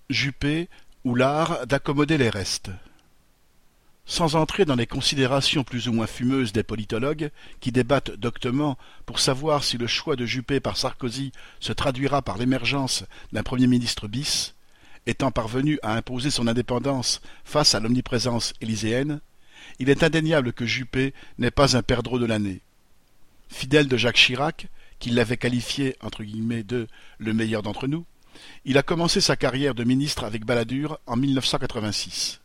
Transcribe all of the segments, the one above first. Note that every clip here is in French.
Juppé ou l'art d'accommoder les restes. Sans entrer dans les considérations plus ou moins fumeuses des politologues, qui débattent doctement pour savoir si le choix de Juppé par Sarkozy se traduira par l'émergence d'un Premier ministre bis, étant parvenu à imposer son indépendance face à l'omniprésence élyséenne, il est indéniable que Juppé n'est pas un perdreau de l'année. Fidèle de Jacques Chirac, qui l'avait qualifié entre guillemets de « le meilleur d'entre nous », il a commencé sa carrière de ministre avec Balladur en 1986.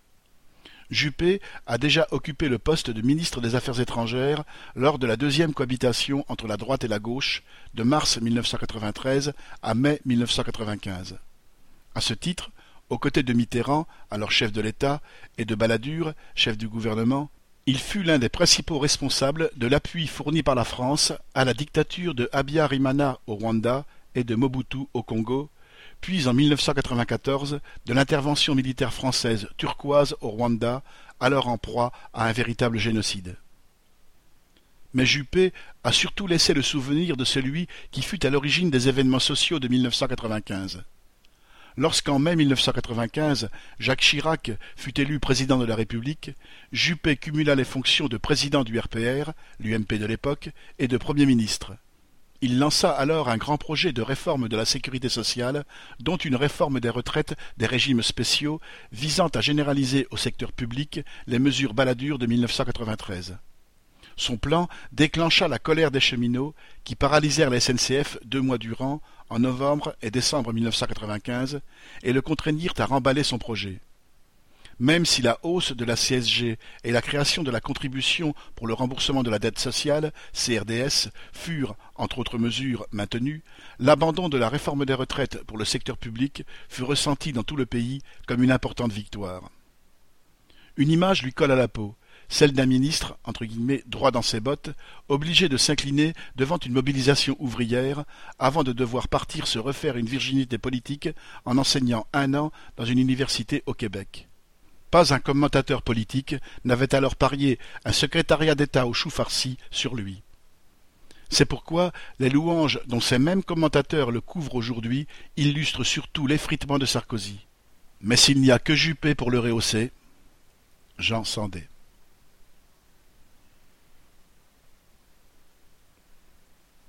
Juppé a déjà occupé le poste de ministre des Affaires étrangères lors de la deuxième cohabitation entre la droite et la gauche, de mars 1993 à mai 1995. À ce titre, aux côtés de Mitterrand, alors chef de l'État, et de Balladur, chef du gouvernement, il fut l'un des principaux responsables de l'appui fourni par la France à la dictature de Habyarimana au Rwanda et de Mobutu au Congo, puis en 1994 de l'intervention militaire française turquoise au Rwanda, alors en proie à un véritable génocide. Mais Juppé a surtout laissé le souvenir de celui qui fut à l'origine des événements sociaux de 1995. Lorsqu'en mai 1995, Jacques Chirac fut élu président de la République, Juppé cumula les fonctions de président du RPR, l'UMP de l'époque, et de Premier ministre. Il lança alors un grand projet de réforme de la sécurité sociale, dont une réforme des retraites des régimes spéciaux visant à généraliser au secteur public les mesures Balladur de 1993. Son plan déclencha la colère des cheminots qui paralysèrent la SNCF 2 mois durant, en novembre et décembre 1995, et le contraignirent à remballer son projet. Même si la hausse de la CSG et la création de la contribution pour le remboursement de la dette sociale, CRDS, furent, entre autres mesures, maintenues, l'abandon de la réforme des retraites pour le secteur public fut ressenti dans tout le pays comme une importante victoire. Une image lui colle à la peau, celle d'un ministre, entre guillemets, droit dans ses bottes, obligé de s'incliner devant une mobilisation ouvrière avant de devoir partir se refaire une virginité politique en enseignant 1 an dans une université au Québec. Pas un commentateur politique n'avait alors parié un secrétariat d'État au chou farci sur lui. C'est pourquoi les louanges dont ces mêmes commentateurs le couvrent aujourd'hui illustrent surtout l'effritement de Sarkozy. Mais s'il n'y a que Juppé pour le rehausser, Jean Sandé.